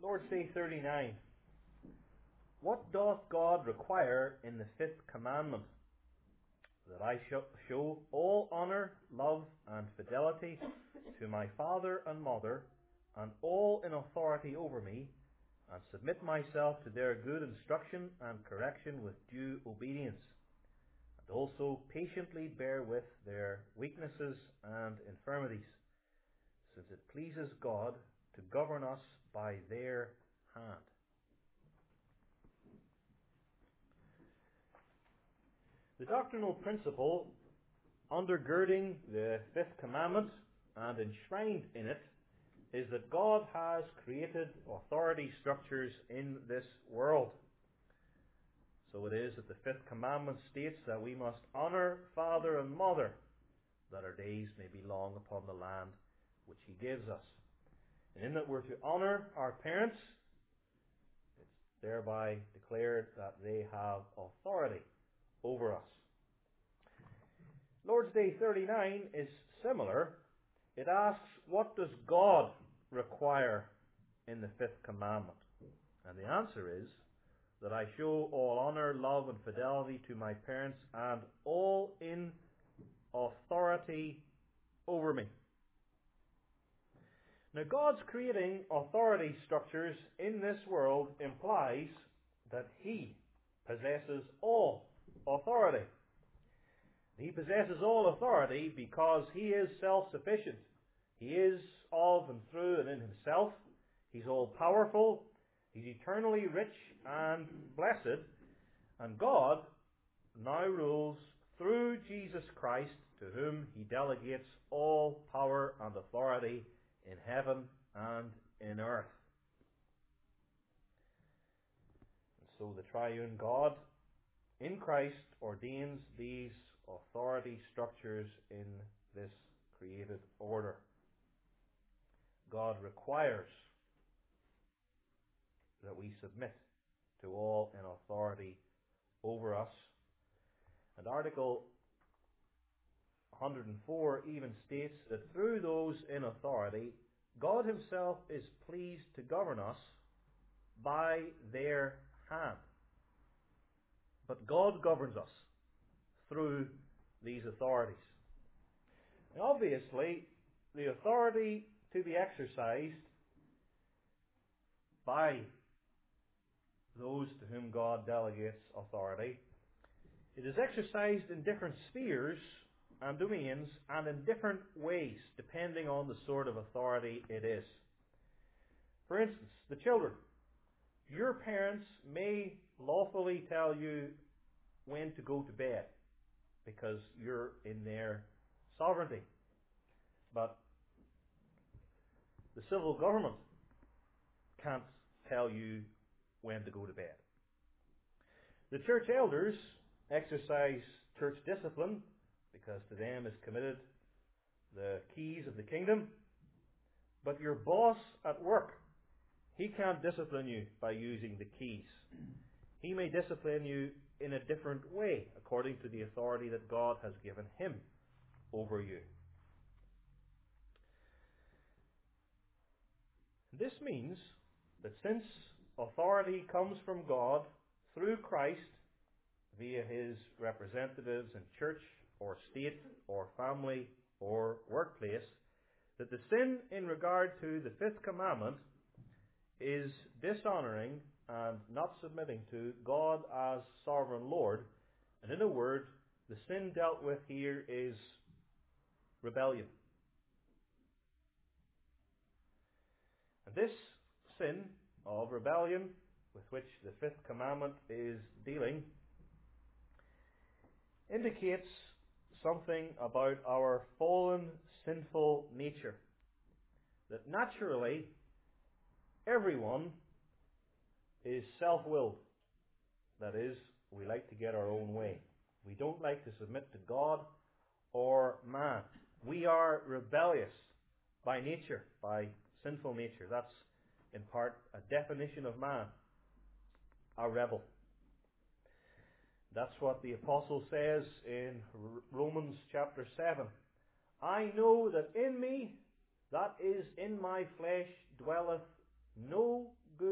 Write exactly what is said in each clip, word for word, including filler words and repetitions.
Lord's Day thirty-nine. What doth God require in the fifth commandment? That I show all honour, love, and fidelity to my father and mother, and all in authority over me, and submit myself to their good instruction and correction with due obedience, and also patiently bear with their weaknesses and infirmities, since it pleases God to govern us by their hand. The doctrinal principle undergirding the fifth commandment and enshrined in it is that God has created authority structures in this world. So it is that the fifth commandment states that we must honour father and mother, that our days may be long upon the land which He gives us. And in that we're to honour our parents, it's thereby declared that they have authority over us. Lord's Day thirty-nine is similar. It asks, what does God require in the fifth commandment? And the answer is that I show all honour, love, and fidelity to my parents, and all in authority over me. Now, God's creating authority structures in this world implies that He possesses all authority. He possesses all authority because He is self-sufficient. He is of and through and in Himself. He's all-powerful. He's eternally rich and blessed. And God now rules through Jesus Christ, to whom He delegates all power and authority in heaven and in earth. And so the triune God in Christ ordains these authority structures in this created order. God requires that we submit to all in authority over us. And Article one hundred four even states that through those in authority, God Himself is pleased to govern us by their hand. But God governs us through these authorities. And obviously, the authority to be exercised by those to whom God delegates authority, it is exercised in different spheres and domains and in different ways, depending on the sort of authority it is. For instance, the children. Your parents may lawfully tell you when to go to bed because you're in their sovereignty. But the civil government can't tell you when to go to bed. The church elders exercise church discipline because to them is committed the keys of the kingdom. But your boss at work, he can't discipline you by using the keys. He may discipline you in a different way according to the authority that God has given him over you. This means that since authority comes from God through Christ via His representatives in church or state or family or workplace, that the sin in regard to the fifth commandment is dishonouring and not submitting to God as sovereign Lord. And in a word, the sin dealt with here is rebellion. And this sin of rebellion with which the fifth commandment is dealing indicates something about our fallen, sinful nature. That naturally, everyone is self-willed. That is, we like to get our own way. We don't like to submit to God or man. We are rebellious by nature, by sinful nature. That's in part a definition of man, a rebel. That's what the apostle says in Romans chapter seven. I know that in me, that is in my flesh, dwelleth no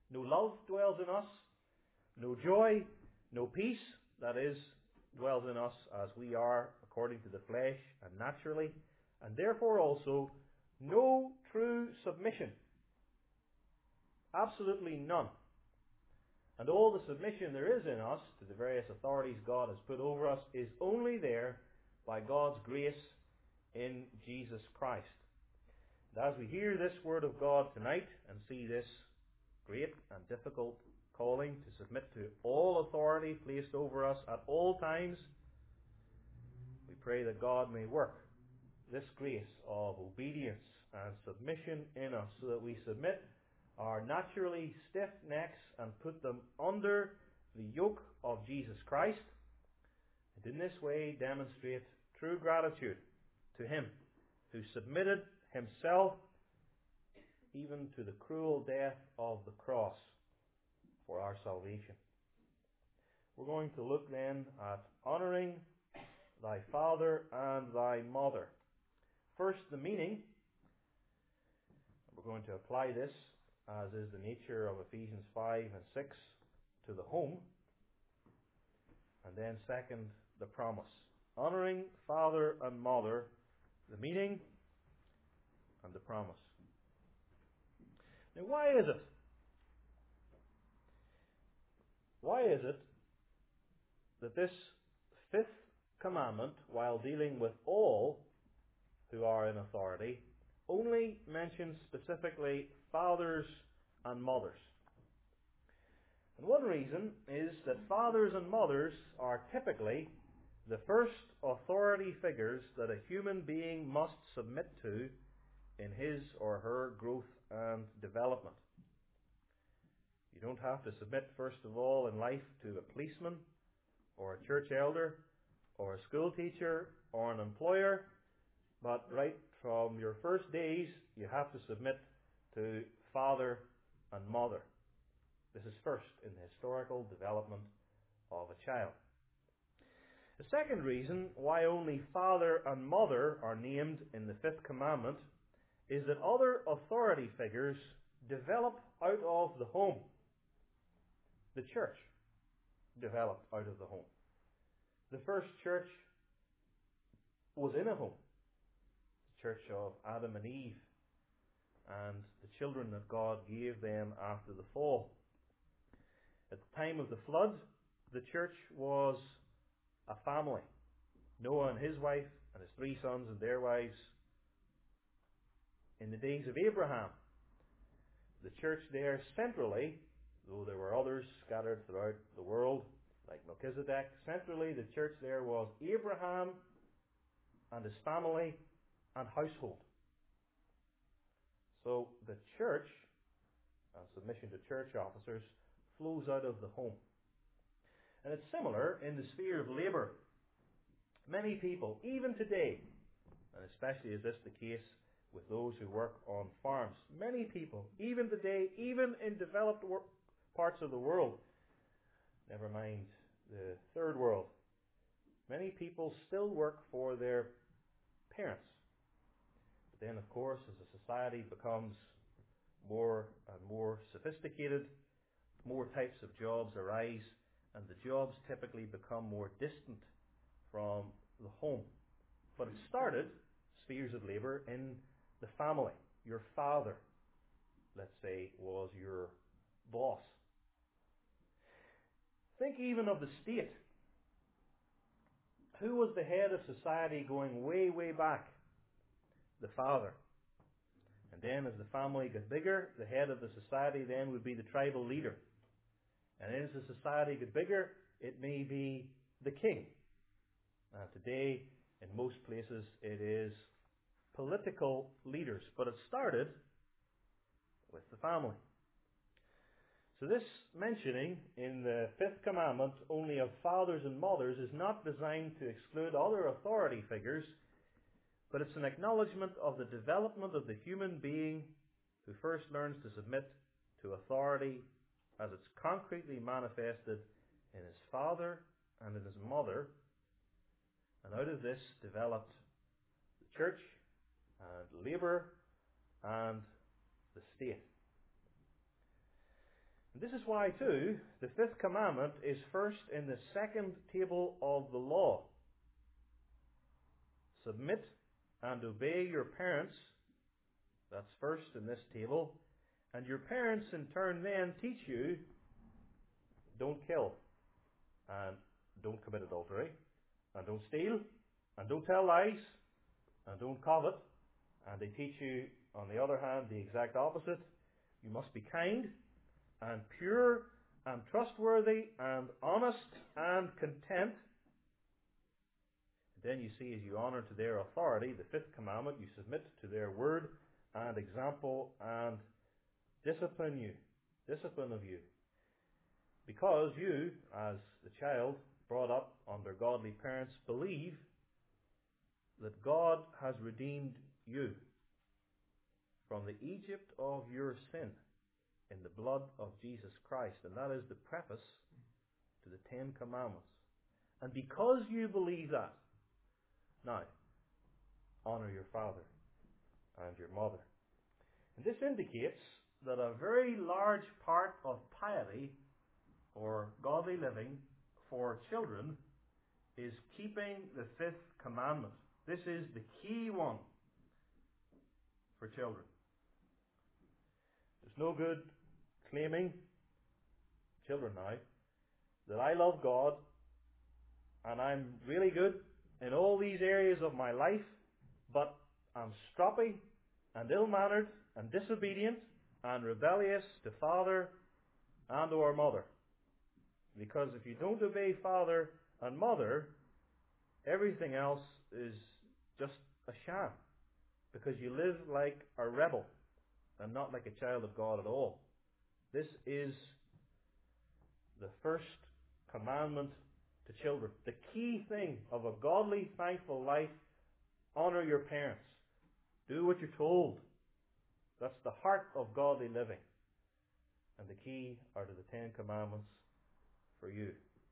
No love dwells in us. No joy, no peace, that is, dwells in us as we are according to the flesh and naturally, and therefore also no true submission. Absolutely none. And all the submission there is in us to the various authorities God has put over us is only there by God's grace in Jesus Christ. And as we hear this word of God tonight and see this great and difficult calling to submit to all authority placed over us at all times, we pray that God may work this grace of obedience and submission in us so that we submit our naturally stiff necks and put them under the yoke of Jesus Christ, and in this way demonstrate true gratitude to Him who submitted Himself even to the cruel death of the cross for our salvation. We're going to look then at honouring thy father and thy mother. First, the meaning. We're going to apply this, as is the nature of Ephesians five and six, to the home. And then second, the promise. Honouring father and mother, the meaning and the promise. Now, why is it? Why is it that this fifth commandment, while dealing with all who are in authority, only mentions specifically fathers and mothers? And one reason is that fathers and mothers are typically the first authority figures that a human being must submit to in his or her growth and development. You don't have to submit first of all in life to a policeman or a church elder or a school teacher or an employer, but right from your first days you have to submit to father and mother. This is first in the historical development of a child. The second reason why only father and mother are named in the fifth commandment is that other authority figures develop out of the home. The church developed out of the home. The first church was in a home. The church of Adam and Eve and the children that God gave them after the fall. At the time of the flood, the church was a family. Noah and his wife and his three sons and their wives. In the days of Abraham, the church there centrally, though there were others scattered throughout the world, like Melchizedek, centrally the church there was Abraham and his family and household. So the church, and submission to church officers, flows out of the home. And it's similar in the sphere of labour. Many people, even today, and especially is this the case with those who work on farms, many people, even today, even in developed wor- parts of the world, never mind the third world, many people still work for their parents. But then, of course, as a society becomes more and more sophisticated, more types of jobs arise, and the jobs typically become more distant from the home. But it started, spheres of labour, in the family. Your father, let's say, was your boss. Think even of the state. Who was the head of society going way, way back? The father. And then as the family got bigger, the head of the society then would be the tribal leader. And as the society got bigger, it may be the king. And today, in most places, it is political leaders. But it started with the family. So this mentioning in the fifth commandment only of fathers and mothers is not designed to exclude other authority figures, but it's an acknowledgement of the development of the human being who first learns to submit to authority as it's concretely manifested in his father and in his mother. And out of this developed the church and labour and the state. And this is why, too, the fifth commandment is first in the second table of the law. Submit and obey your parents. That's first in this table. And your parents in turn then teach you, don't kill, and don't commit adultery, and don't steal, and don't tell lies, and don't covet. And they teach you, on the other hand, the exact opposite. You must be kind, and pure, and trustworthy, and honest, and content. Then you see, as you honor to their authority, the fifth commandment, you submit to their word and example and discipline you, discipline of you. Because you, as the child brought up under godly parents, believe that God has redeemed you from the Egypt of your sin in the blood of Jesus Christ. And that is the preface to the Ten Commandments. And because you believe that, now, honor your father and your mother. And this indicates that a very large part of piety or godly living for children is keeping the fifth commandment. This is the key one for children. There's no good claiming, children now, that I love God and I'm really good in all these areas of my life, but I'm stroppy and ill-mannered and disobedient and rebellious to father and or mother. Because if you don't obey father and mother, everything else is just a sham. Because you live like a rebel and not like a child of God at all. This is the first commandment to children. The key thing of a godly, thankful life, honor your parents. Do what you're told. That's the heart of godly living. And the key are to the Ten Commandments for you.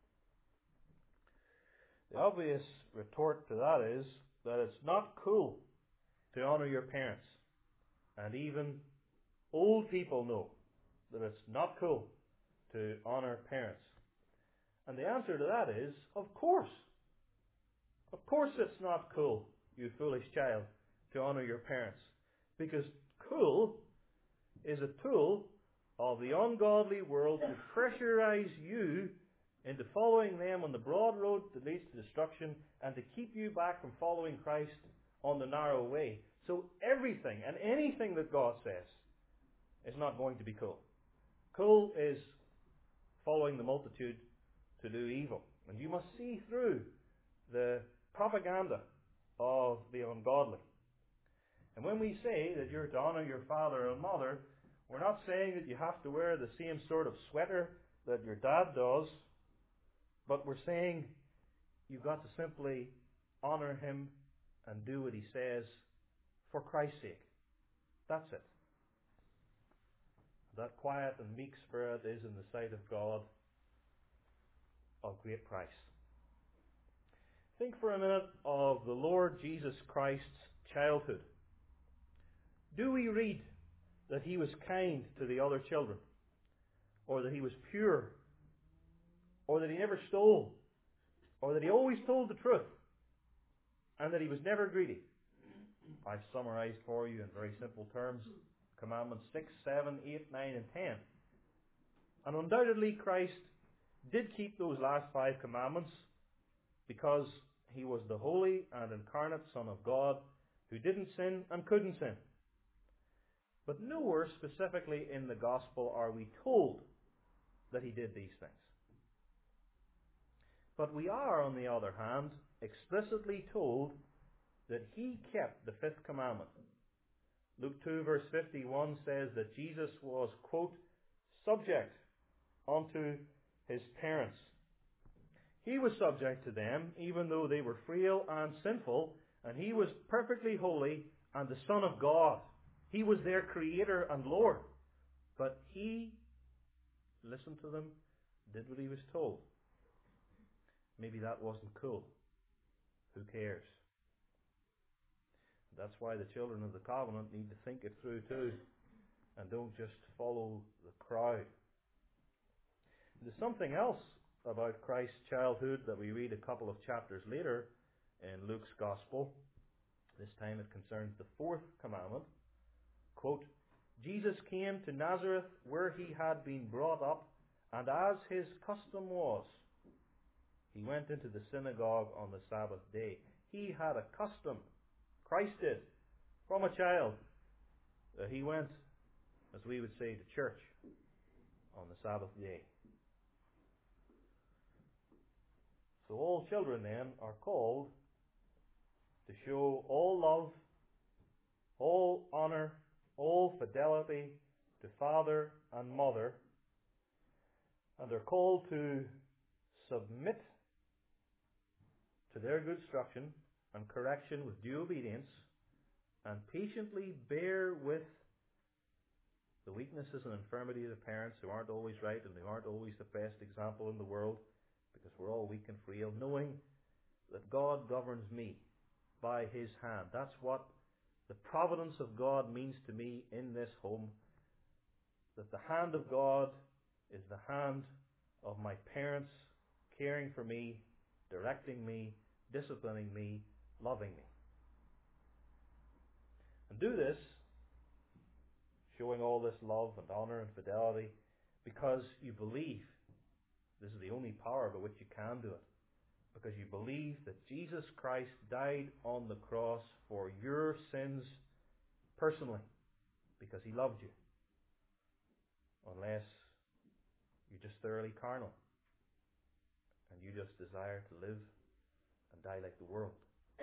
The obvious retort to that is that it's not cool to honor your parents. And even old people know that it's not cool to honor parents. And the answer to that is, of course. Of course it's not cool, you foolish child, to honor your parents. Because cool is a tool of the ungodly world to pressurize you into following them on the broad road that leads to destruction and to keep you back from following Christ on the narrow way. So everything and anything that God says is not going to be cool. Cool is following the multitude to do evil. And you must see through the propaganda of the ungodly. And when we say that you're to honor your father and mother, we're not saying that you have to wear the same sort of sweater that your dad does, but we're saying you've got to simply honor him and do what he says for Christ's sake. That's it. That quiet and meek spirit is in the sight of God of great price. Think for a minute of the Lord Jesus Christ's childhood. Do we read that he was kind to the other children? Or that he was pure? Or that he never stole? Or that he always told the truth? And that he was never greedy? I've summarized for you in very simple terms Commandments six, seven, eight, nine, and ten. And undoubtedly Christ did keep those last five commandments because he was the holy and incarnate Son of God who didn't sin and couldn't sin. But nowhere specifically in the Gospel are we told that he did these things. But we are, on the other hand, explicitly told that he kept the fifth commandment. Luke two verse fifty-one says that Jesus was, quote, subject unto his parents. He was subject to them even though they were frail and sinful, and he was perfectly holy and the Son of God. He was their Creator and Lord. But he listened to them, did what he was told. Maybe that wasn't cool. Who cares? That's why the children of the covenant need to think it through too, and don't just follow the crowd. There's something else about Christ's childhood that we read a couple of chapters later in Luke's Gospel. This time it concerns the fourth commandment. Quote, Jesus came to Nazareth where he had been brought up, and as his custom was, he went into the synagogue on the Sabbath day. He had a custom, Christ did, from a child, that he went, as we would say, to church on the Sabbath day. So all children then are called to show all love, all honour, all fidelity to father and mother, and they're called to submit to their good instruction and correction with due obedience, and patiently bear with the weaknesses and infirmities of parents who aren't always right and who aren't always the best example in the world, because we're all weak and frail, knowing that God governs me by his hand. That's what the providence of God means to me in this home, that the hand of God is the hand of my parents caring for me, directing me, disciplining me, loving me. And do this, showing all this love and honour and fidelity, because you believe this is the only power by which you can do it. Because you believe that Jesus Christ died on the cross for your sins personally, because he loved you. Unless you're just thoroughly carnal and you just desire to live and die like the world.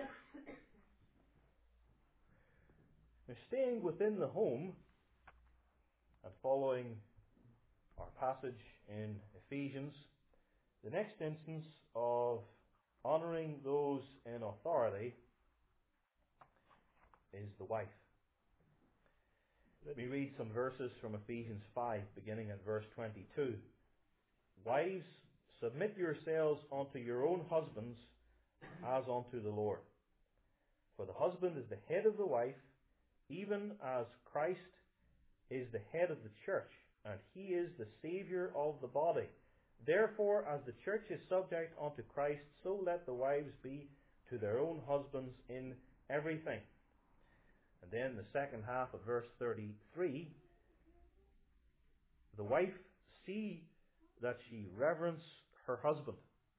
Now, staying within the home and following our passage in Ephesians, the next instance of honouring those in authority is the wife. Let me read some verses from Ephesians five, beginning at verse twenty-two. Wives, submit yourselves unto your own husbands as unto the Lord. For the husband is the head of the wife, even as Christ is the head of the church, and he is the Saviour of the body. Therefore, as the church is subject unto Christ, so let the wives be to their own husbands in everything. And then the second half of verse thirty-three, the wife see that she reverence her husband.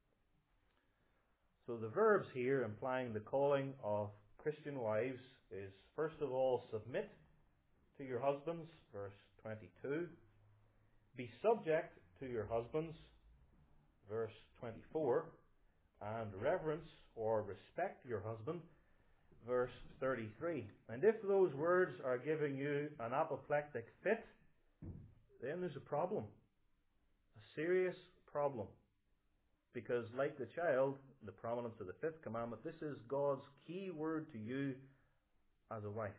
So the verbs here implying the calling of Christian wives is, first of all, submit to your husbands, verse twenty-two. Be subject to your husbands, verse twenty-four. And reverence or respect your husband, verse thirty-three. And if those words are giving you an apoplectic fit, then there's a problem. A serious problem. Because like the child, the prominence of the fifth commandment, this is God's key word to you as a wife.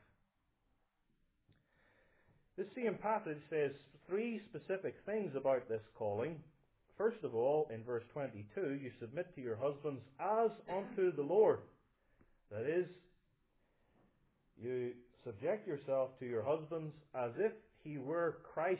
This same passage says three specific things about this calling. First of all, in verse twenty-two, you submit to your husbands as unto the Lord. That is, you subject yourself to your husbands as if he were Christ.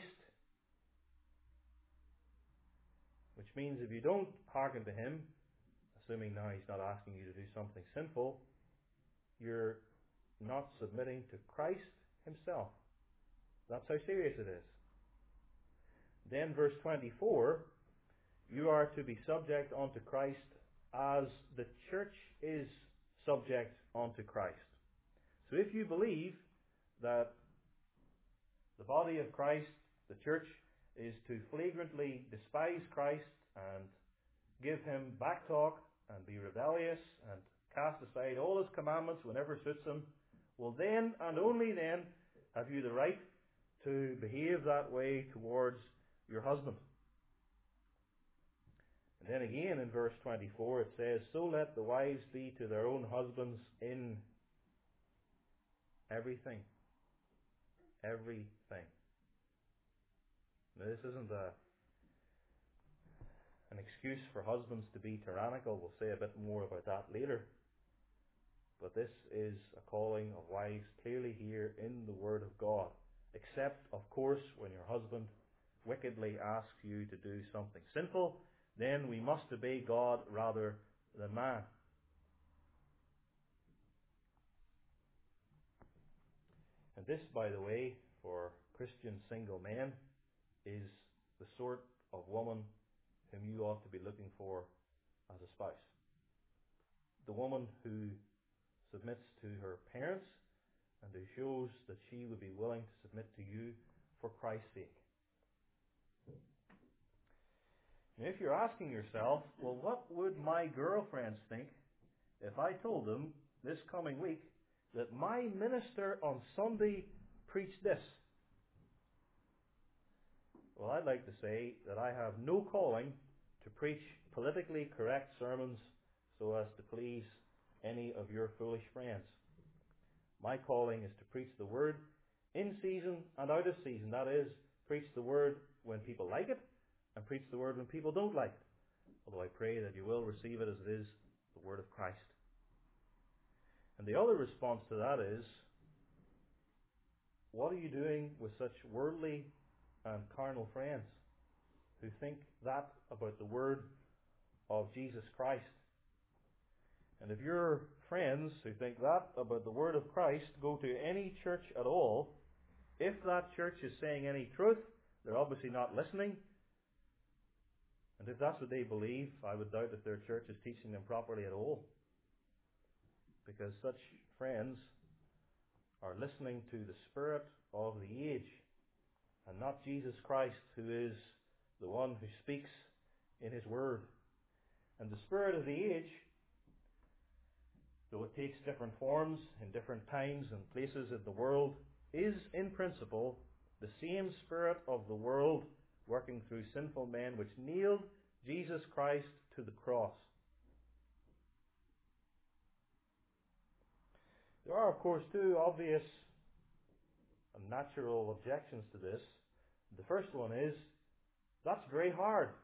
Which means if you don't hearken to him, assuming now he's not asking you to do something sinful, you're not submitting to Christ himself. That's how serious it is. Then verse twenty-four, you are to be subject unto Christ as the church is subject unto Christ. So if you believe that the body of Christ, the church, is to flagrantly despise Christ and give him backtalk and be rebellious and cast aside all his commandments whenever suits him, well then and only then have you the right to behave that way towards your husband. And then again in verse twenty-four it says, so let the wives be to their own husbands in everything. Everything. Now, this isn't a, an excuse for husbands to be tyrannical. We'll say a bit more about that later. But this is a calling of wives clearly here in the Word of God. Except, of course, when your husband wickedly asks you to do something sinful, then we must obey God rather than man. And this, by the way, for Christian single men, is the sort of woman whom you ought to be looking for as a spouse. The woman who submits to her parents and who shows that she would be willing to submit to you for Christ's sake. Now, if you're asking yourself, well, what would my girlfriends think if I told them this coming week that my minister on Sunday preached this? Well, I'd like to say that I have no calling to preach politically correct sermons so as to please any of your foolish friends. My calling is to preach the word in season and out of season. That is, preach the word when people like it and preach the word when people don't like it. Although I pray that you will receive it as it is the word of Christ. And the other response to that is, what are you doing with such worldly and carnal friends who think that about the word of Jesus Christ? And if your friends who think that about the word of Christ go to any church at all, if that church is saying any truth, they're obviously not listening. And if that's what they believe, I would doubt if their church is teaching them properly at all. Because such friends are listening to the spirit of the age and not Jesus Christ, who is the one who speaks in His word. And the spirit of the age, though it takes different forms in different times and places in the world, is in principle the same spirit of the world working through sinful men which nailed Jesus Christ to the cross. There are, of course, two obvious and natural objections to this. The first one is, that's very hard.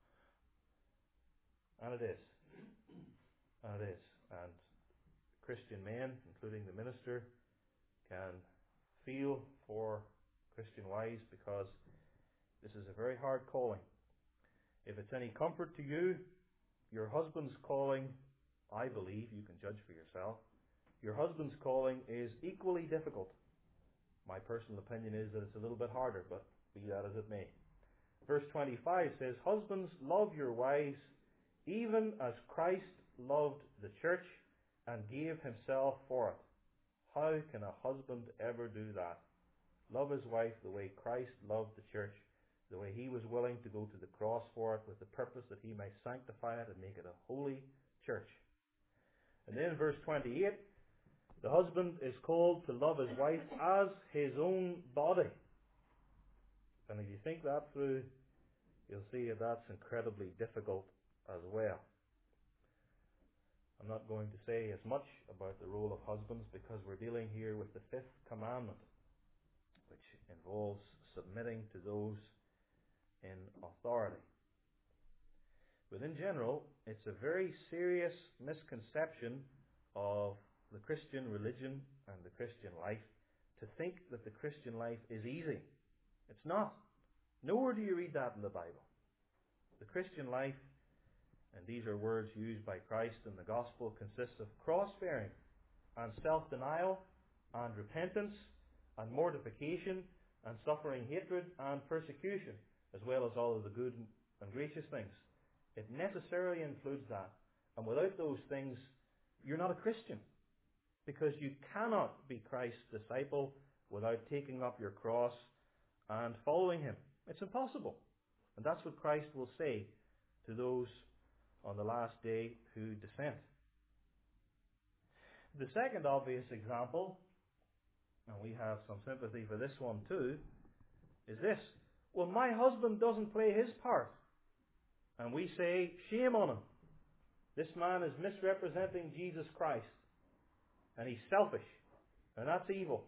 And it is. And it is. And Christian men, including the minister, can feel for Christian wives because this is a very hard calling. If it's any comfort to you, your husband's calling, I believe, you can judge for yourself, your husband's calling is equally difficult. My personal opinion is that it's a little bit harder, but be that as it may. Verse twenty-five says, "Husbands, love your wives, even as Christ loved the church and gave himself for it." How can a husband ever do that? Love his wife the way Christ loved the church, the way he was willing to go to the cross for it with the purpose that he might sanctify it and make it a holy church. And then verse twenty-eight, the husband is called to love his wife as his own body. And if you think that through, you'll see that that's incredibly difficult as well. I'm not going to say as much about the role of husbands because we're dealing here with the fifth commandment, which involves submitting to those in authority. But in general, it's a very serious misconception of the Christian religion and the Christian life to think that the Christian life is easy. It's not. Nowhere do you read that in the Bible. The Christian life, and these are words used by Christ in the gospel, consists of cross-bearing and self-denial and repentance and mortification and suffering hatred and persecution, as well as all of the good and gracious things. It necessarily includes that. And without those things, you're not a Christian. Because you cannot be Christ's disciple without taking up your cross and following Him. It's impossible. And that's what Christ will say to those on the last day who dissent. The second obvious example, and we have some sympathy for this one too, is this. Well, my husband doesn't play his part. And we say, shame on him. This man is misrepresenting Jesus Christ. And he's selfish. And that's evil.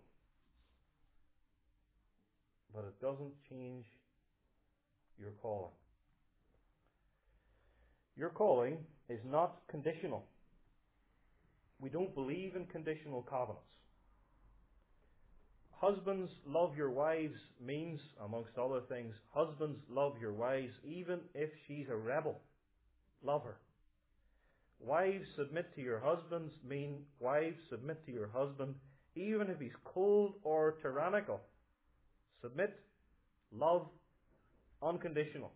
But it doesn't change your calling. Your calling is not conditional. We don't believe in conditional covenants. husbands, love your wives means, amongst other things, husbands, love your wives even if she's a rebel. Love her. Wives, submit to your husbands mean, wives, submit to your husband even if he's cold or tyrannical. Submit, love, unconditional.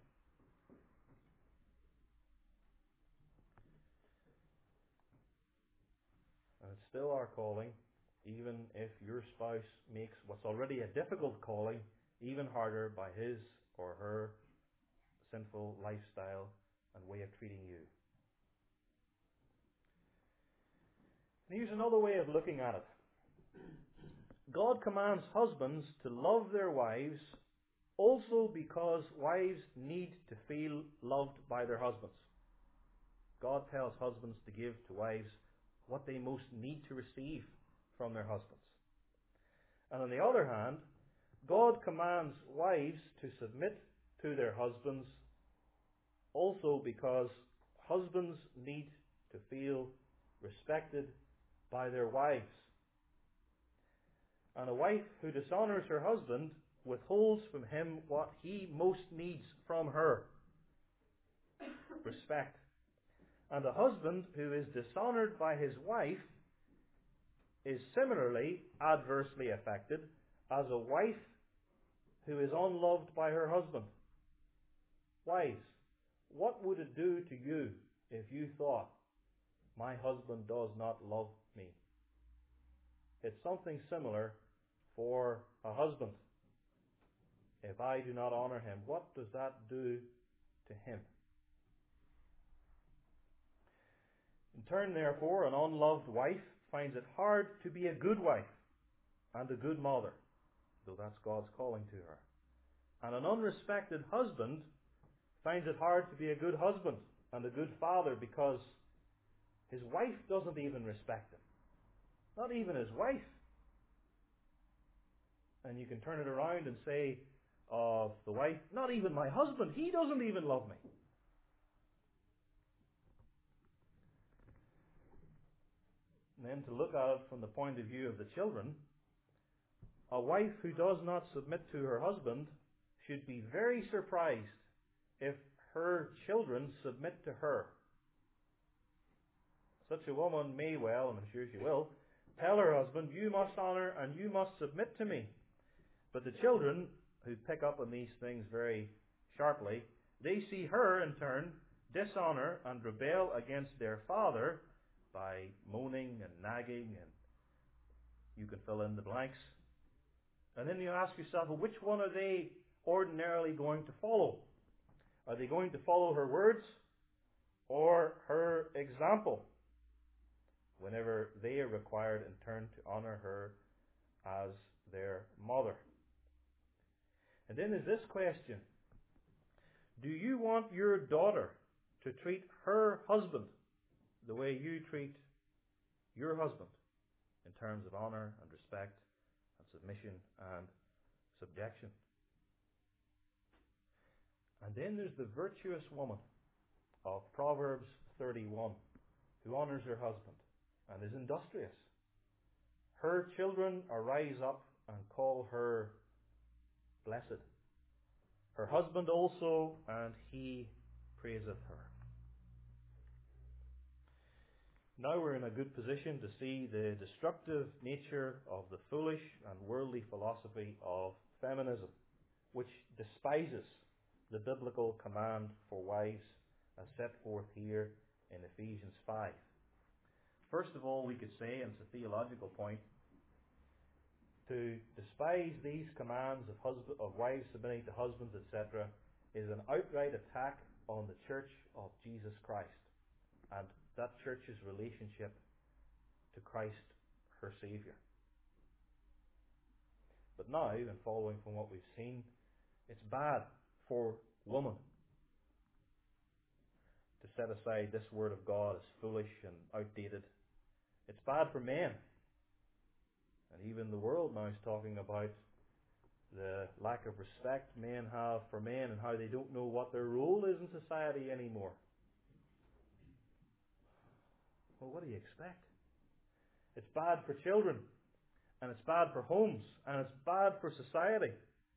And it's still our calling, even if your spouse makes what's already a difficult calling even harder by his or her sinful lifestyle and way of treating you. And here's another way of looking at it. God commands husbands to love their wives also because wives need to feel loved by their husbands. God tells husbands to give to wives what they most need to receive from their husbands. And on the other hand, God commands wives to submit to their husbands also because husbands need to feel respected by their wives. And a wife who dishonors her husband withholds from him what he most needs from her: respect. And a husband who is dishonored by his wife is similarly adversely affected as a wife who is unloved by her husband. Wives, what would it do to you if you thought, my husband does not love me? It's something similar for a husband. If I do not honor him, what does that do to him? In turn, therefore, an unloved wife finds it hard to be a good wife and a good mother, though that's God's calling to her. And an unrespected husband finds it hard to be a good husband and a good father because his wife doesn't even respect him. Not even his wife. And you can turn it around and say of the wife, not even my husband, he doesn't even love me. And then to look at it from the point of view of the children, a wife who does not submit to her husband should be very surprised if her children submit to her. Such a woman may well, and I'm sure she will, tell her husband, you must honor and you must submit to me. But the children, who pick up on these things very sharply, they see her in turn dishonor and rebel against their father by moaning and nagging, and you can fill in the blanks. And then you ask yourself, well, which one are they ordinarily going to follow? Are they going to follow her words or her example whenever they are required in turn to honor her as their mother? And then there's this question: do you want your daughter to treat her husband the way you treat your husband in terms of honor and respect and submission and subjection? And then there's the virtuous woman of Proverbs thirty-one, who honors her husband and is industrious. Her children arise up and call her blessed. Her husband also, and he praiseth her. Now we're in a good position to see the destructive nature of the foolish and worldly philosophy of feminism, which despises the biblical command for wives as set forth here in Ephesians five. First of all, we could say, and it's a theological point, to despise these commands of husband, of wives submitting to husbands, et cetera, is an outright attack on the church of Jesus Christ and that church's relationship to Christ, her Saviour. But now, and following from what we've seen, it's bad for woman to set aside this word of God as foolish and outdated. It's bad for men. And even the world now is talking about the lack of respect men have for men and how they don't know what their role is in society anymore. Well, what do you expect? It's bad for children. and it's bad for homes, and it's bad for society.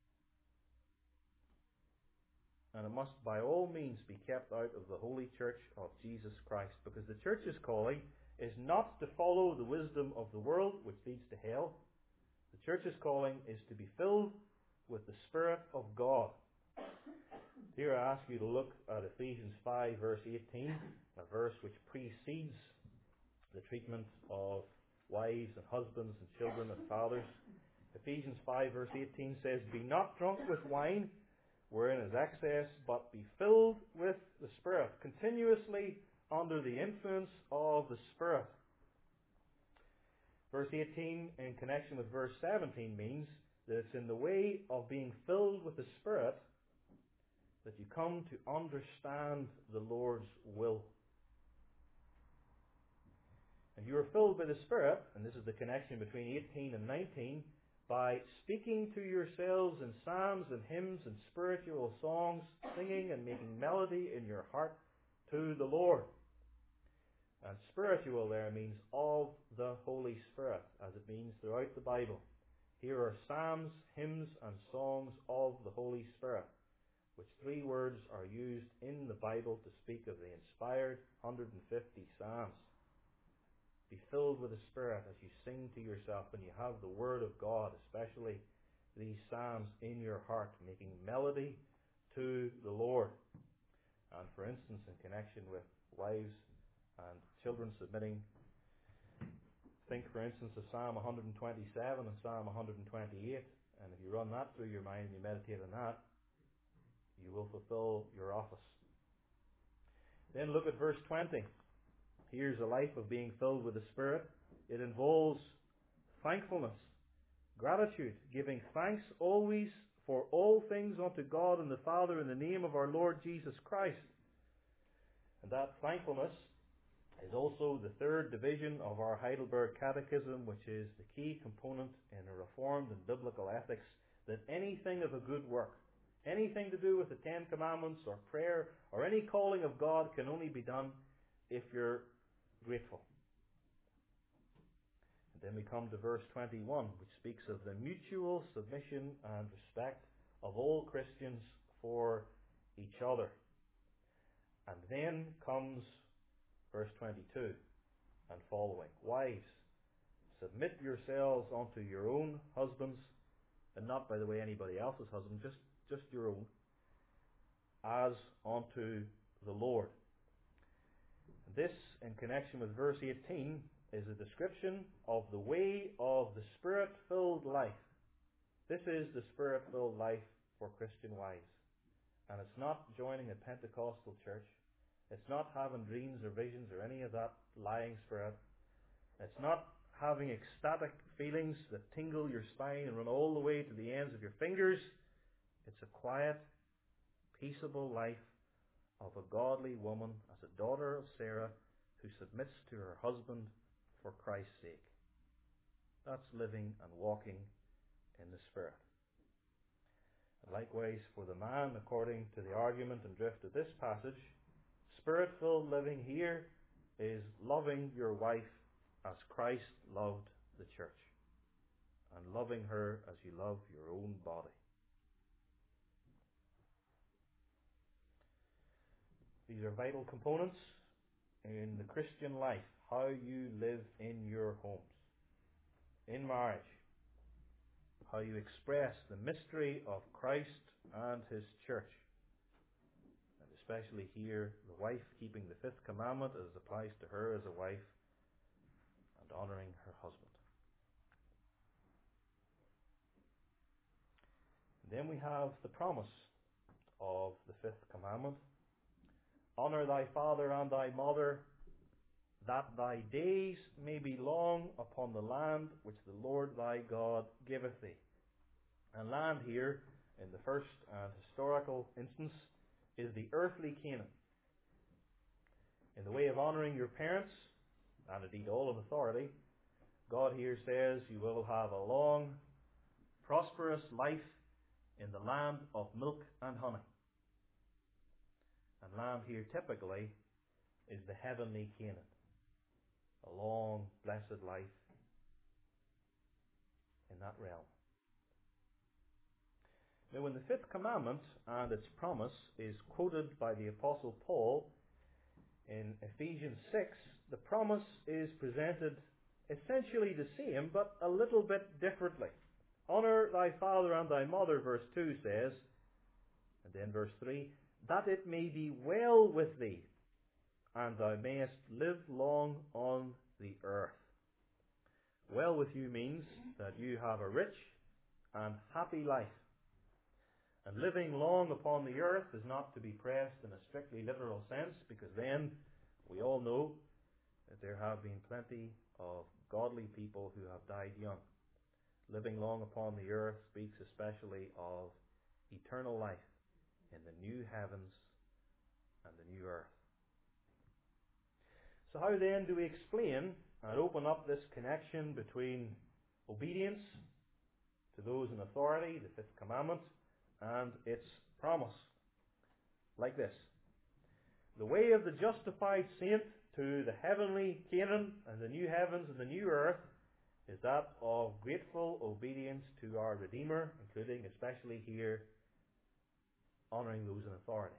And it must by all means be kept out of the holy church of Jesus Christ, because the church's calling is not to follow the wisdom of the world, which leads to hell. The church's calling is to be filled with the Spirit of God. Here I ask you to look at Ephesians five verse eighteen, a verse which precedes the treatment of wives and husbands and children and fathers. Ephesians five verse eighteen says, "Be not drunk with wine, wherein is excess, but be filled with the Spirit," continuously under the influence of the Spirit. Verse eighteen, in connection with verse seventeen, means that it's in the way of being filled with the Spirit that you come to understand the Lord's will. And you are filled by the Spirit, and this is the connection between eighteen and nineteen, by speaking to yourselves in psalms and hymns and spiritual songs, singing and making melody in your heart to the Lord. And spiritual there means of the Holy Spirit, as it means throughout the Bible. Here are psalms, hymns, and songs of the Holy Spirit, which three words are used in the Bible to speak of the inspired one hundred fifty psalms. Be filled with the Spirit as you sing to yourself and you have the Word of God, especially these psalms, in your heart, making melody to the Lord. And for instance, in connection with wives and children submitting, think for instance of Psalm one hundred twenty-seven and Psalm one hundred twenty-eight, and if you run that through your mind and you meditate on that, you will fulfill your office. Then look at verse twenty. Here's a life of being filled with the Spirit. It involves thankfulness, gratitude, giving thanks always for all things unto God and the Father in the name of our Lord Jesus Christ. And that thankfulness is also the third division of our Heidelberg Catechism, which is the key component in a Reformed and biblical ethics, that anything of a good work, anything to do with the Ten Commandments or prayer or any calling of God, can only be done if you're grateful. And then we come to verse twenty-one, which speaks of the mutual submission and respect of all Christians for each other. And then comes verse twenty-two and following. Wives, submit yourselves unto your own husbands, and not, by the way, anybody else's husband, just, just your own, as unto the Lord. This, in connection with verse eighteen, is a description of the way of the Spirit-filled life. This is the Spirit-filled life for Christian wives. And it's not joining a Pentecostal church. It's not having dreams or visions or any of that lying spirit. It's not having ecstatic feelings that tingle your spine and run all the way to the ends of your fingers. It's a quiet, peaceable life of a godly woman as a daughter of Sarah who submits to her husband for Christ's sake. That's living and walking in the Spirit. And likewise for the man, according to the argument and drift of this passage, Spirit-filled living here is loving your wife as Christ loved the church, and loving her as you love your own body. These are vital components in the Christian life, how you live in your homes, in marriage, how you express the mystery of Christ and His church, and especially here, the wife keeping the fifth commandment as it applies to her as a wife, and honouring her husband. And then we have the promise of the fifth commandment. Honour thy father and thy mother, that thy days may be long upon the land which the Lord thy God giveth thee. And land here, in the first and historical instance, is the earthly Canaan. In the way of honouring your parents, and indeed all of authority, God here says you will have a long, prosperous life in the land of milk and honey. And land here typically is the heavenly Canaan. A long, blessed life. in that realm. Now, when the fifth commandment and its promise is quoted by the Apostle Paul in Ephesians six, the promise is presented essentially the same, but a little bit differently. Honour thy father and thy mother, verse two says, and then verse three, that it may be well with thee, and thou mayest live long on the earth. Well with you means that you have a rich and happy life. And living long upon the earth is not to be pressed in a strictly literal sense, because then we all know that there have been plenty of godly people who have died young. Living long upon the earth speaks especially of eternal life in the new heavens and the new earth. So how then do we explain and open up this connection between obedience to those in authority, the fifth commandment, and its promise? Like this. The way of the justified saint to the heavenly Canaan and the new heavens and the new earth is that of grateful obedience to our Redeemer, including especially here honouring those in authority.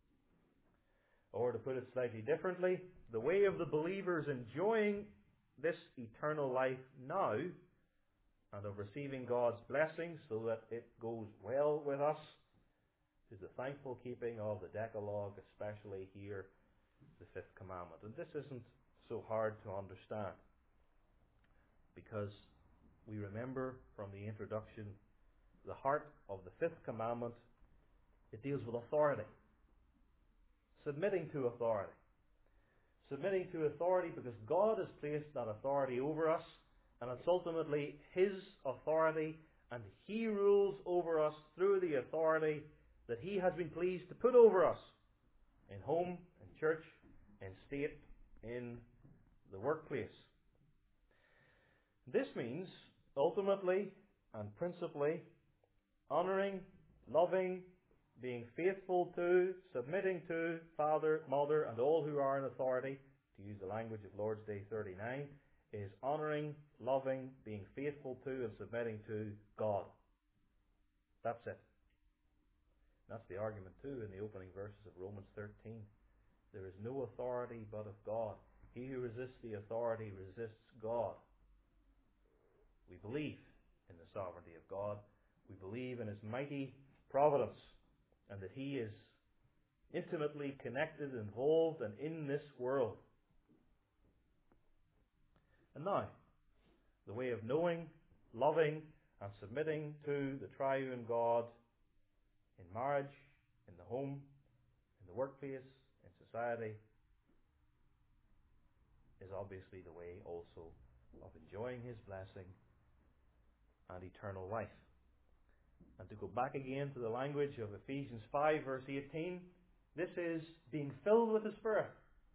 Or to put it slightly differently, the way of the believers enjoying this eternal life now and of receiving God's blessings so that it goes well with us is the thankful keeping of the Decalogue, especially here, the fifth commandment. And this isn't so hard to understand, because we remember from the introduction, the heart of the fifth commandment, it deals with authority. Submitting to authority. Submitting to authority because God has placed that authority over us, and it's ultimately His authority, and He rules over us through the authority that He has been pleased to put over us in home, in church, in state, in the workplace. This means ultimately and principally honouring, loving, being faithful to, submitting to father, mother, and all who are in authority, to use the language of Lord's Day thirty-nine, is honouring, loving, being faithful to, and submitting to God. That's it. That's the argument too in the opening verses of Romans thirteen. There is no authority but of God. He who resists the authority resists God. We believe in the sovereignty of God. We believe in His mighty providence, and that He is intimately connected, involved, and in this world. And now, the way of knowing, loving, and submitting to the triune God in marriage, in the home, in the workplace, in society, is obviously the way also of enjoying His blessing and eternal life. And to go back again to the language of Ephesians five verse eighteen, this is being filled with the Spirit.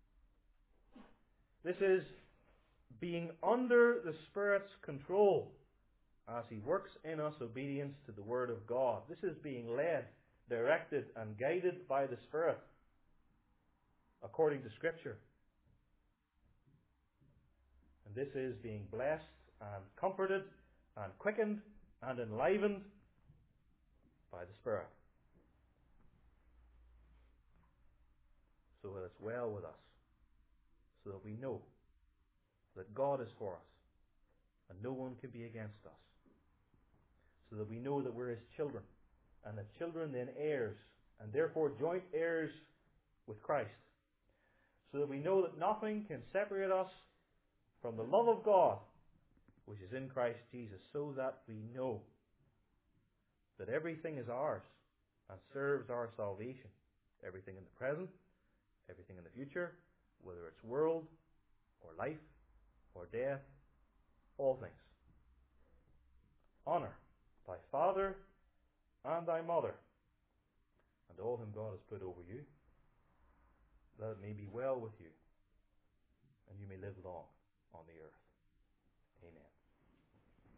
This is being under the Spirit's control as He works in us obedience to the Word of God. This is being led, directed, and guided by the Spirit according to Scripture. And this is being blessed and comforted and quickened and enlivened by the Spirit, so that it's well with us, so that we know that God is for us and no one can be against us, so that we know that we're His children, and that children then heirs, and therefore joint heirs with Christ, so that we know that nothing can separate us from the love of God which is in Christ Jesus, so that we know that everything is ours and serves our salvation. Everything in the present, everything in the future, whether it's world or life or death, all things. Honour thy father and thy mother, and all whom God has put over you, that it may be well with you, and you may live long on the earth.